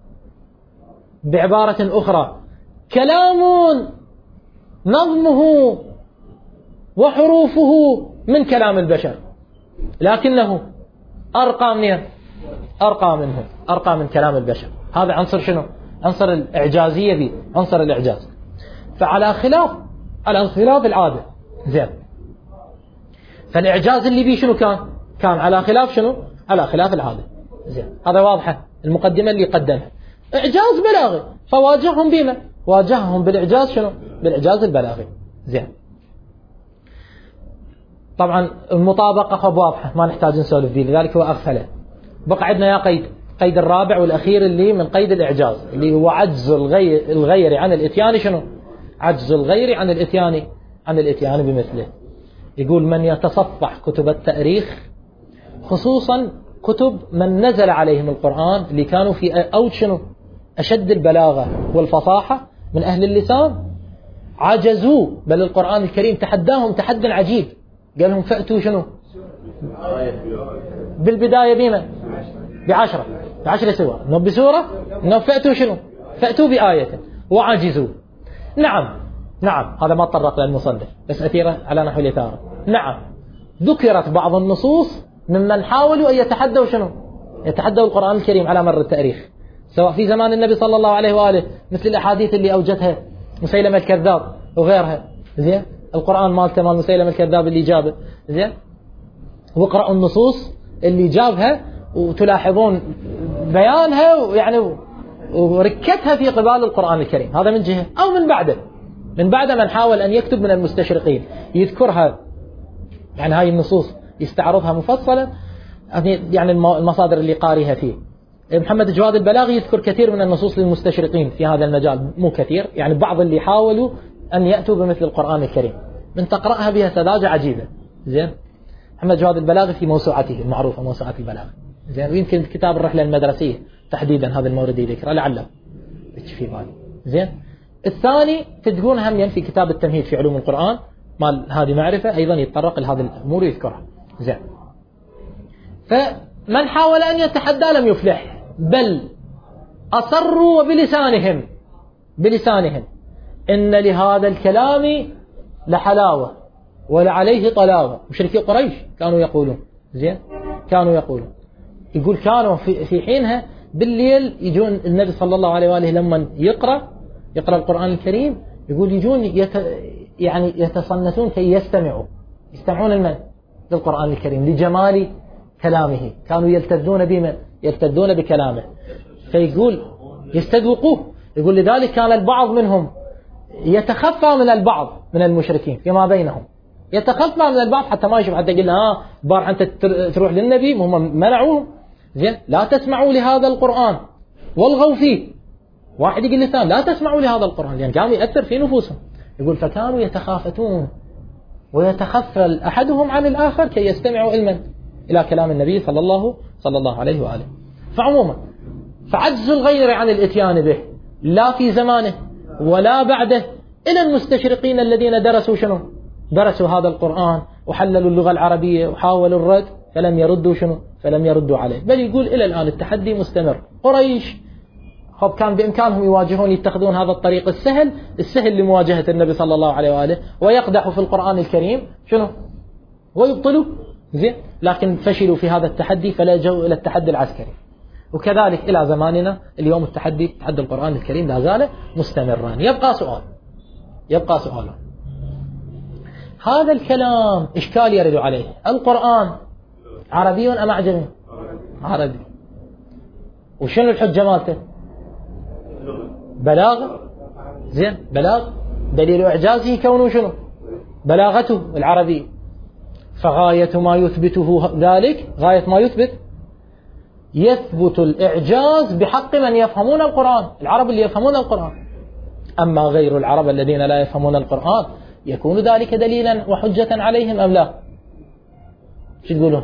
بعبارة أخرى، كلام نظمه وحروفه من كلام البشر، لكنه أرقى منه أرقى منه أرقى من كلام البشر. هذا عنصر شنو؟ عنصر الإعجازية به، عنصر الإعجاز. فعلى خلاف على خلاف العادة. زين. فالإعجاز اللي بيه شنو كان؟ كان على خلاف شنو؟ على خلاف العادة. زين. هذا واضحة المقدمة اللي قدمها. إعجاز بلاغي، فواجههم بما واجههم بالإعجاز شنو؟ بالإعجاز البلاغي. زين. طبعا المطابقة خب واضحة ما نحتاج نسولف فيه، لذلك هو أغفله. بقى عندنا يا قيد قيد الرابع والأخير اللي من قيد الإعجاز، اللي هو عجز الغير, الغير عن الإتيان شنو؟ عجز الغير عن الإتيان عن الإتيان بمثله. يقول من يتصفح كتب التاريخ، خصوصا كتب من نزل عليهم القرآن اللي كانوا في أوج شنو؟ أشد البلاغة والفصاحة من أهل اللسان، عجزوا. بل القرآن الكريم تحداهم تحدي عجيب، قال لهم فأتوا شنو؟ بالبداية بما بعشرة بعشرة سور، نو بسورة، نو فأتوا شنو؟ فأتوا بآية، وعجزوا. نعم نعم هذا ما تطرق للمصنف، بس أثيرة على نحو الإثارة. نعم ذكرت بعض النصوص ممن حاولوا أن يتحدوا شنو؟ يتحدوا القرآن الكريم على مر التاريخ، سواء في زمان النبي صلى الله عليه وآله مثل الأحاديث اللي أوجدها مسيلمة الكذاب وغيرها. زين. القرآن مالته مال مسيلمة الكذاب اللي جابه. زين. واقرأوا النصوص اللي جابها وتلاحظون بيانها ويعني وركتها في قبال القرآن الكريم. هذا من جهة. أو من بعده من بعد من حاول أن يكتب من المستشرقين يذكرها، يعني هاي النصوص يستعرضها مفصلا، يعني المصادر اللي قاريها فيه. محمد جواد البلاغي يذكر كثير من النصوص للمستشرقين في هذا المجال، مو كثير يعني، بعض اللي حاولوا أن يأتوا بمثل القرآن الكريم، من تقرأها بها سذاجة عجيبة. زين. محمد جواد البلاغي في موسوعته المعروفة موسوعة البلاغة. زين. ويمكن كتاب الرحلة المدرسية تحديدا هذا المورد يذكره لعله في بالي. زين. الثاني تدقون هم في كتاب التمهيد في علوم القرآن مال هذه معرفة، أيضا يتطرق لهذه الأمور ويذكرها. زين. فمن حاول أن يتحدى لم يفلح، بل أصروا بلسانهم بلسانهم إن لهذا الكلام لحلاوة ولعليه طلاوة. مشركي قريش كانوا يقولون. زين. كانوا يقولون يقول كانوا في, في حينها بالليل يجون النبي صلى الله عليه وآله لما يقرأ يقرأ القرآن الكريم، يقول يجون يت يعني يتصنتون كي يستمعوا يستمعون المن للقرآن الكريم لجمال كلامه، كانوا يلتذون بمن يلتذون بكلامه، فيقول يستذوقوه. يقول لذلك كان البعض منهم يتخفى من البعض من المشركين فيما بينهم، يتخفى من البعض حتى ما يشوف، حتى يقول له ها بار أنت تروح للنبي، هم منعوهم. زين. لا تسمعوا لهذا القرآن والغوا فيه. واحد يقول للثاني لا تسمعوا لهذا القرآن، لأن يعني كان يأثر في نفوسهم. يقول فكانوا يتخافتون ويتخفى أحدهم عن الآخر كي يستمعوا علما إلى كلام النبي صلى الله صلى الله عليه وآله. فعموما فعجز الغير عن الاتيان به لا في زمانه ولا بعده إلى المستشرقين الذين درسوا شنو؟ درسوا هذا القرآن وحللوا اللغة العربية وحاولوا الرد فلم يردوا شنو؟ فلم يردوا عليه. بل يقول إلى الآن التحدي مستمر. قريش خب كان بإمكانهم يواجهون يتخذون هذا الطريق السهل السهل لمواجهة النبي صلى الله عليه وآله، ويقدحوا في القرآن الكريم شنو؟ ويبطلوا. زين. لكن فشلوا في هذا التحدي فلجوا إلى التحدي العسكري. وكذلك إلى زماننا اليوم التحدي تحدي القرآن الكريم لا زال مستمرا. يبقى سؤال يبقى سؤال هذا الكلام إشكال يرد عليه. القرآن عربي أم أعجمي؟ عربي. وشنو الحجة مالته؟ بلاغة. زين. بلاغ دليل إعجازه كونه شنو؟ بلاغته العربية. فغاية ما يثبته ذلك غاية ما يثبت يثبت الإعجاز بحق من يفهمون القرآن، العرب اللي يفهمون القرآن. أما غير العرب الذين لا يفهمون القرآن يكون ذلك دليلا وحجة عليهم أم لا؟ شو تقولون؟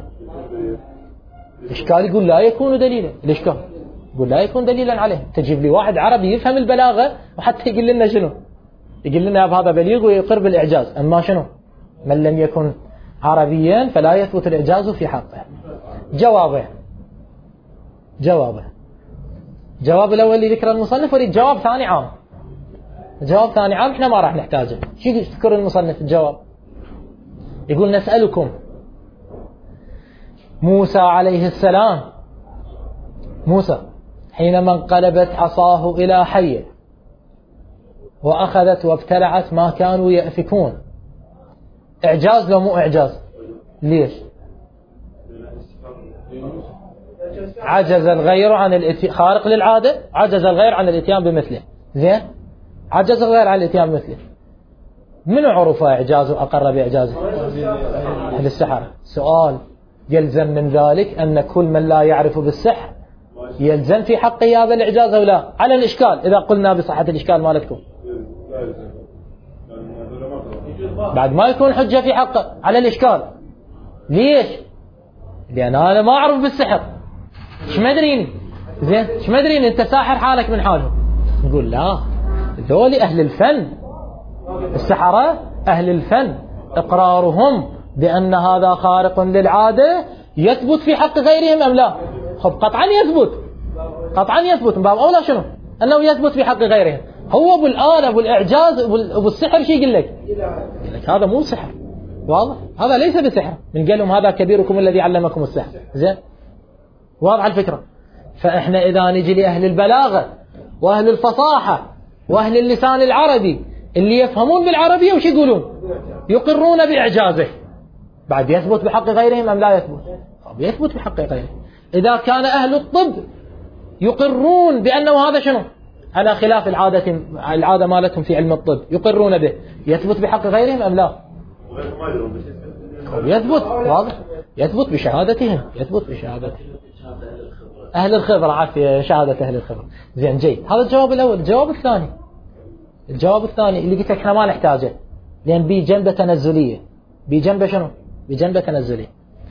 إشكال يقول لا يكون دليلا. الإشكال يقول لا يكون دليلا عليهم. تجيب لي واحد عربي يفهم البلاغة وحتى يقول لنا شنو؟ يقول لنا هذا بليغ ويقر بالإعجاز. أما شنو؟ من لم يكن عربيا فلا يثبت الإعجاز في حقه. جوابه جوابه جواب الأول اللي ذكر المصنف، وريد جواب ثاني عام. جواب ثاني عام احنا ما راح نحتاجه. شو يذكر المصنف الجواب؟ يقول نسألكم موسى عليه السلام موسى حينما انقلبت عصاه إلى حية وأخذت وابتلعت ما كانوا يأفكون، إعجاز لو مو إعجاز؟ ليش؟ عجز الغير عن الاتيان، خارق للعادة، عجز الغير عن الاتيان بمثله. زين. عجز الغير عن الاتيان بمثله. من عرف إعجازه أقر بإعجازه؟ أهل السحر. سؤال يلزم من ذلك أن كل من لا يعرف بالسحر يلزم في حقه هذا الإعجاز أو لا؟ على الإشكال إذا قلنا بصحة الإشكال مالتكم بعد ما يكون حجة في حقه على الإشكال. ليش؟ لأن أنا ما أعرف بالسحر. إيش مدريني؟ زين. إيش مدريني أنت ساحر حالك من حاله؟ نقول لا، ذولي أهل الفن، السحرة أهل الفن إقرارهم بأن هذا خارق للعادة يثبت في حق غيرهم أم لا؟ خب قطعا يثبت قطعا يثبت. من باب أولى شنو؟ أنه يثبت في حق غيرهم. هو بالآلة بالإعجاز وبالسحر شيء يقول لك؟ يقول لك هذا مو سحر. واضح؟ هذا ليس بسحر. من قال لهم هذا كبيركم الذي علمكم السحر. زين. واضح الفكرة. فإحنا إذا نجي لأهل البلاغة وأهل الفصاحة وأهل اللسان العربي اللي يفهمون بالعربية وش يقولون؟ يقرون بإعجازه. بعد يثبت بحق غيرهم أم لا يثبت؟ يثبت بحق غيرهم. إذا كان أهل الطب يقرون بأنه هذا شنو على خلاف العادة العادة مالتهم في علم الطب يقرون به، يثبت بحق غيرهم أم لا؟ يثبت واضح، يثبت بشهادتهم، يثبت بشهادتهم أهل الخبرة. عافية، شهادة أهل الخبرة. زين جيد، هذا الجواب الأول. الجواب الثاني الجواب الثاني اللي قلت لك احنا ما نحتاجه، لأن بي جنبه تنزلية. بي جنبه شنو؟ بي جنبه تنزلية.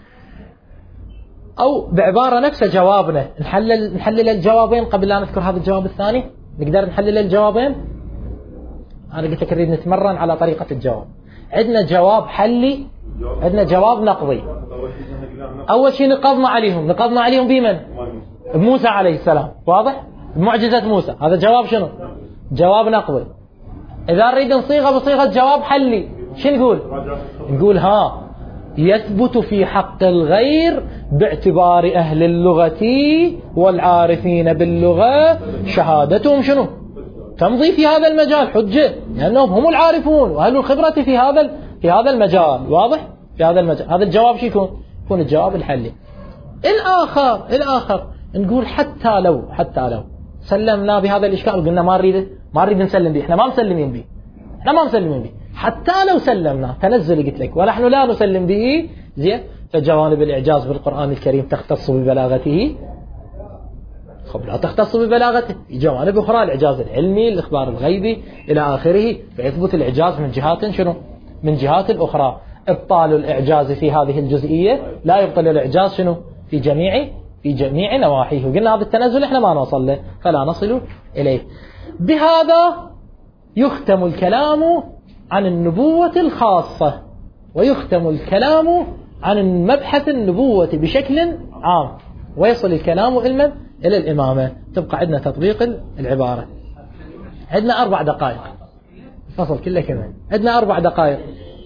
أو بعبارة نفس جوابنا، نحلل نحلل الجوابين قبل لا نذكر هذا الجواب الثاني. نقدر نحلل الجوابين. أنا قلت لك نريد نتمرن على طريقة الجواب. عندنا جواب حلي، عندنا جواب نقضي. أول شيء نقضنا عليهم، نقضنا عليهم بمن؟ بموسى عليه السلام، واضح؟ بمعجزة موسى. هذا جواب شنو؟ جواب نقضي. إذا نريد نصيغه بصيغة جواب حلي، شو نقول؟ نقول ها يثبت في حق الغير باعتبار أهل اللغة والعارفين باللغة شهادتهم شنو؟ تمضي في هذا المجال حجة، لأنهم هم العارفون وأهل الخبرة في هذا في هذا المجال، واضح؟ في هذا المجال. هذا الجواب شو يكون؟ يكون الجواب الحلي. الآخر الآخر نقول حتى لو حتى لو سلمنا بهذا الإشكال وقلنا ما نريد ما نريد نسلم به، احنا ما مسلمين به، احنا ما مسلمين به، حتى لو سلمنا تنزل قلت لك ونحن لا نسلم به. زين، فجوانب الإعجاز بالقرآن الكريم تختص ببلاغته، خب لا تختص ببلاغته. في جوانب أخرى، الإعجاز العلمي، الإخبار الغيبي إلى آخره، فيثبت الإعجاز من جهات شنو؟ من جهات الأخرى. إبطال الإعجاز في هذه الجزئية لا يبطل الإعجاز شنو؟ في جميع في جميع نواحيه. وقلنا هذا التنزل احنا ما نوصل له فلا نصل إليه. بهذا يختم الكلام عن النبوة الخاصة، ويختم الكلام عن مبحث النبوة بشكل عام، ويصل الكلام علما إلى الإمامة. تبقى عندنا تطبيق العبارة. عندنا أربع دقائق، الفصل كله كمان. عندنا أربع دقائق.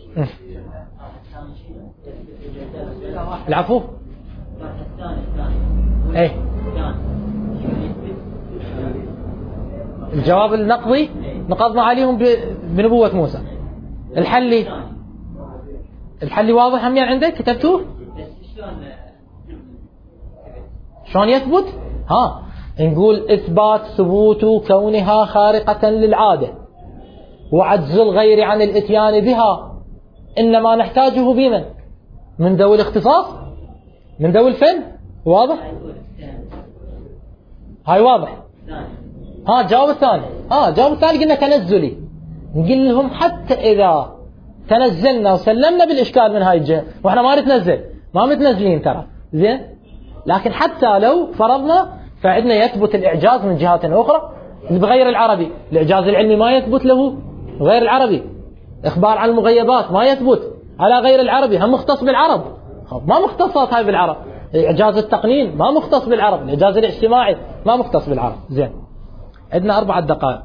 العفو. ايه الجواب النقضي نقضنا عليهم بنبوة موسى. الحلي الحلي واضح هم يعني عندك كتبتوه؟ شلون يثبت؟ ها نقول إثبات ثبوت كونها خارقة للعادة وعجز الغير عن الاتيان بها إنما نحتاجه بمن؟ من ذوي الاختصاص، من ذوي الفن. واضح؟ هاي واضح. ها جواب الثاني ها جواب الثاني قلنا تنزلي. نقول لهم حتى إذا تنزلنا وسلمنا بالإشكال من هاي الجهة، وإحنا ما نتنزل ما متنزلين ترى، زين، لكن حتى لو فرضنا فعندنا يثبت الإعجاز من جهات أخرى بغير العربي. الإعجاز العلمي ما يثبت له غير العربي. إخبار عن المغيبات ما يثبت على غير العربي، هم مختص بالعرب، ما مختصات هاي بالعرب. إعجاز التقنين ما مختص بالعرب. الإعجاز الاجتماعي ما مختص بالعرب. زين، عندنا أربعة دقائق،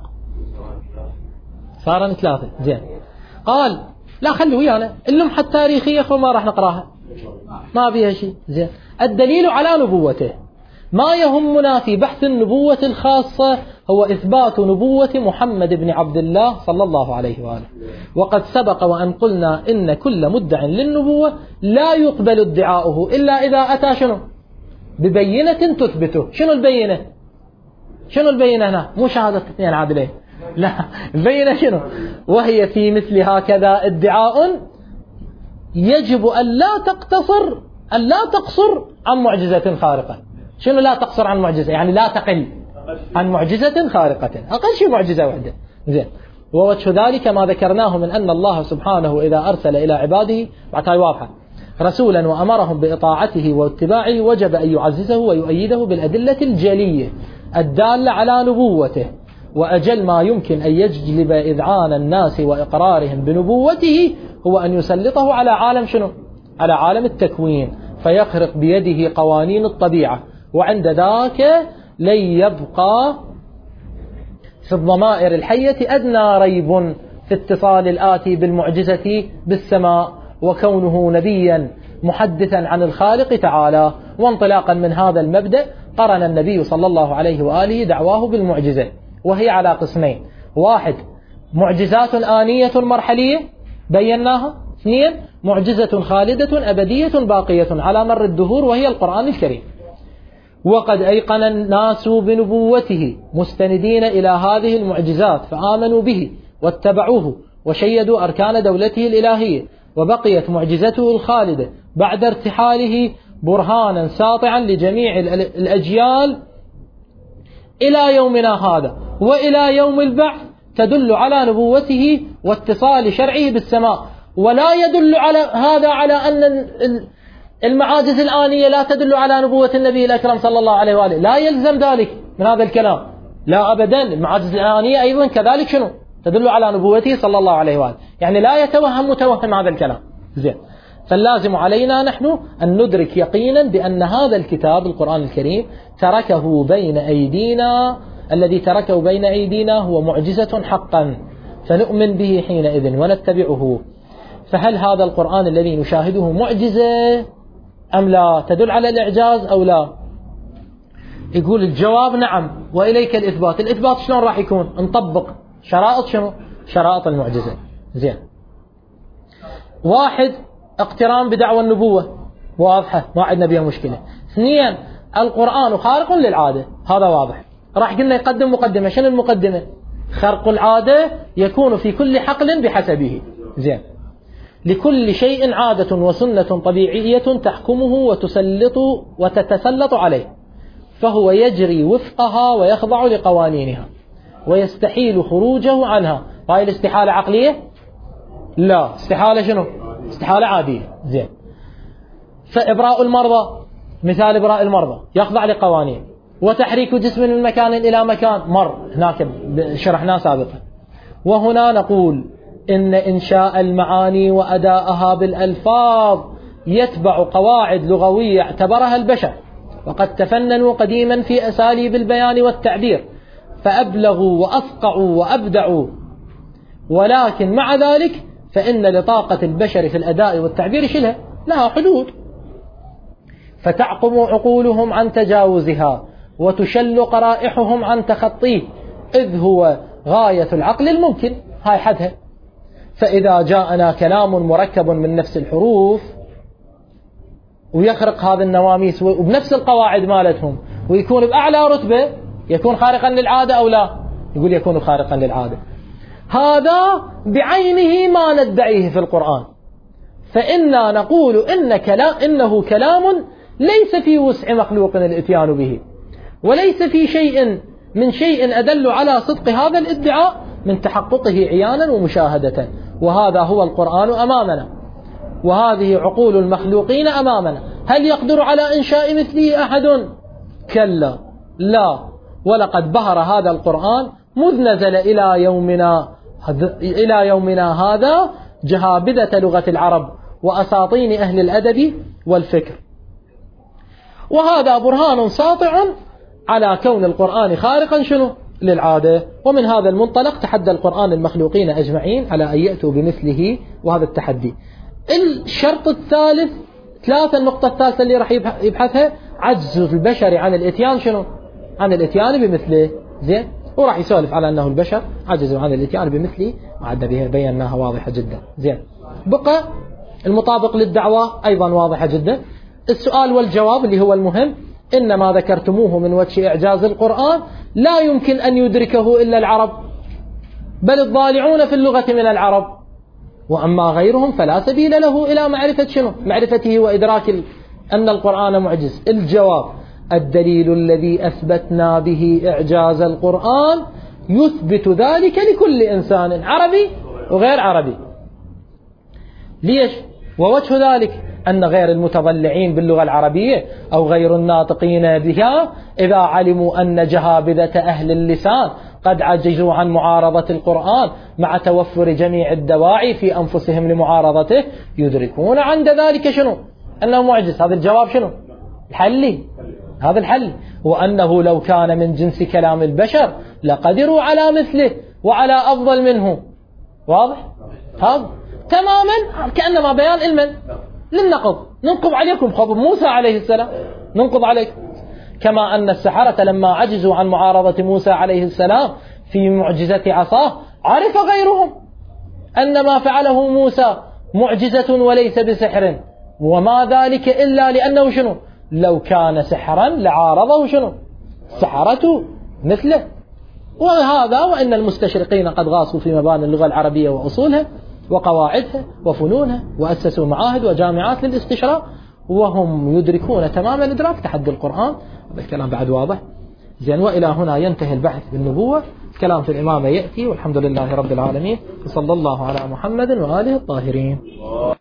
صارن ثلاثة. زين، قال لا خلوا ويانا اللمحة التاريخية فما راح نقراها، ما بيها شيء. زين، الدليل على نبوته. ما يهمنا في بحث النبوة الخاصة هو إثبات نبوة محمد بن عبد الله صلى الله عليه وآله. وقد سبق وأن قلنا إن كل مدع للنبوة لا يقبل ادعاؤه إلا إذا أتى شنو؟ ببينة تثبته. شنو البينة؟ شنو البينة هنا؟ مو شهادة اثنين عادلين، لا، البينة شنو؟ وهي في مثل هكذا ادعاء يجب أن لا تقتصر أن لا تقصر عن معجزة خارقة. شنو لا تقصر عن معجزة؟ يعني لا تقل عن معجزة خارقة، أقل شيء معجزة واحدة. زين، ووجه ذلك ما ذكرناه من أن الله سبحانه إذا أرسل إلى عباده بعدها واضحة رسولا وأمرهم بإطاعته واتباعه وجب أن يعززه ويؤيده بالأدلة الجلية الدالة على نبوته. وأجل ما يمكن أن يجلب إذعان الناس وإقرارهم بنبوته هو أن يسلطه على عالم شنو؟ على عالم التكوين، فيخرق بيده قوانين الطبيعة، وعند ذاك لن يبقى في الضمائر الحية أدنى ريب في اتصال الآتي بالمعجزة بالسماء وكونه نبيا محدثا عن الخالق تعالى. وانطلاقا من هذا المبدأ قرن النبي صلى الله عليه وآله دعواه بالمعجزة، وهي على قسمين: واحد معجزات آنية مرحلية بيناها اثنين، معجزة خالدة أبدية باقية على مر الدهور وهي القرآن الكريم. وقد أيقن الناس بنبوته مستندين إلى هذه المعجزات فآمنوا به واتبعوه وشيدوا أركان دولته الإلهية، وبقيت معجزته الخالدة بعد ارتحاله برهانا ساطعا لجميع الأجيال إلى يومنا هذا وإلى يوم البعث، تدل على نبوته واتصال شرعه بالسماء. ولا يدل على هذا على أن المعاجز الآنية لا تدل على نبوة النبي الأكرم صلى الله عليه وآله، لا يلزم ذلك من هذا الكلام، لا أبدا. المعاجز الآنية أيضا كذلك شنو؟ تدل على نبوته صلى الله عليه وآله، يعني لا يتوهم متوهم هذا الكلام. زين، فاللازم علينا نحن أن ندرك يقينا بأن هذا الكتاب القرآن الكريم تركه بين أيدينا، الذي تركه بين أيدينا هو معجزة حقا، فنؤمن به حينئذ ونتبعه. فهل هذا القرآن الذي نشاهده معجزة أم لا؟ تدل على الإعجاز أو لا؟ يقول الجواب نعم، وإليك الإثبات. الإثبات شلون راح يكون؟ نطبق شرائط شنو؟ شرائط المعجزة. زين، واحد، اقتران بدعوى النبوة، واضحة ما عندنا بها مشكلة. اثنين، القرآن خارق للعادة، هذا واضح. راح قلنا يقدم مقدمة، شنو المقدمة؟ خرق العادة يكون في كل حقل بحسبه. زين، لكل شيء عادة وسنة طبيعية تحكمه وتسلط وتتسلط عليه، فهو يجري وفقها ويخضع لقوانينها ويستحيل خروجه عنها. هاي الاستحالة عقلية؟ لا، استحالة شنو؟ استحالة عادية. زين، فإبراء المرضى، مثال إبراء المرضى يخضع لقوانين، وتحريك جسم من مكان إلى مكان مر هناك شرحناه سابقا. وهنا نقول إن إنشاء المعاني وأداءها بالألفاظ يتبع قواعد لغوية اعتبرها البشر، وقد تفننوا قديما في أساليب البيان والتعبير فأبلغوا وأفقعوا وأبدعوا، ولكن مع ذلك فإن لطاقة البشر في الأداء والتعبير شلها لها حدود، فتعقم عقولهم عن تجاوزها وتشل قرائحهم عن تخطيه، إذ هو غاية العقل الممكن، هاي حدها. فإذا جاءنا كلام مركب من نفس الحروف ويخرق هذا النواميس وبنفس القواعد مالتهم ويكون بأعلى رتبة، يكون خارقا للعادة أو لا؟ يقول يكون خارقا للعادة. هذا بعينه ما ندعيه في القرآن، فإنا نقول إن كلام إنه كلام ليس في وسع مخلوق الإتيان به، وليس في شيء من شيء أدل على صدق هذا الادعاء من تحققه عيانا ومشاهدة. وهذا هو القرآن أمامنا، وهذه عقول المخلوقين أمامنا. هل يقدر على إنشاء مثله أحد؟ كلا، لا. ولقد بهر هذا القرآن مذ نزل إلى يومنا إلى يومنا هذا جهابذة لغة العرب وأساطين أهل الأدب والفكر. وهذا برهان ساطع على كون القرآن خارقا شنو؟ للعادة. ومن هذا المنطلق تحدى القرآن المخلوقين أجمعين على أن يأتوا بمثله، وهذا التحدي. الشرط الثالث، ثلاثة، النقطة الثالثة اللي راح يبحثها عجز البشر عن الاتيان شنو؟ عن الاتيان بمثله. زين، وراح يسولف على أنه البشر عجزوا عن الاتيان بمثله، وعد بها بيناها واضحة جدا. زين، بقى المطابق للدعوة أيضا واضحة جدا. السؤال والجواب اللي هو المهم، إن ما ذكرتموه من وجه إعجاز القرآن لا يمكن أن يدركه إلا العرب، بل الضالعون في اللغة من العرب، وأما غيرهم فلا سبيل له إلى معرفة شنو؟ معرفته وإدراك أن القرآن معجز. الجواب، الدليل الذي أثبتنا به إعجاز القرآن يثبت ذلك لكل إنسان عربي وغير عربي. ليش؟ ووجه ذلك أن غير المتضلعين باللغة العربية أو غير الناطقين بها إذا علموا أن جهابذة أهل اللسان قد عجزوا عن معارضة القرآن مع توفر جميع الدواعي في أنفسهم لمعارضته، يدركون عند ذلك شنو؟ أنه معجز. هذا الجواب شنو؟ الحلي، هذا الحل. وأنه لو كان من جنس كلام البشر لقدروا على مثله وعلى أفضل منه. واضح؟ هذا تماما كأنما بيان المن للنقض. ننقض عليكم خبر موسى عليه السلام، ننقض عليكم. كما أن السحرة لما عجزوا عن معارضة موسى عليه السلام في معجزة عصاه، عرف غيرهم أن ما فعله موسى معجزة وليس بسحر، وما ذلك إلا لأنه شنو؟ لو كان سحرا لعارضه شنو؟ سحرته مثله. وهذا وإن المستشرقين قد غاصوا في مباني اللغة العربية وأصولها وقواعدها وفنونها، وأسسوا معاهد وجامعات للاستشراق، وهم يدركون تمام الإدراك تحدي القرآن. الكلام بعد واضح. زين، وإلى هنا ينتهي البحث بالنبوة. كلام في الإمامة يأتي، والحمد لله رب العالمين، وصلى الله على محمد وآله الطاهرين.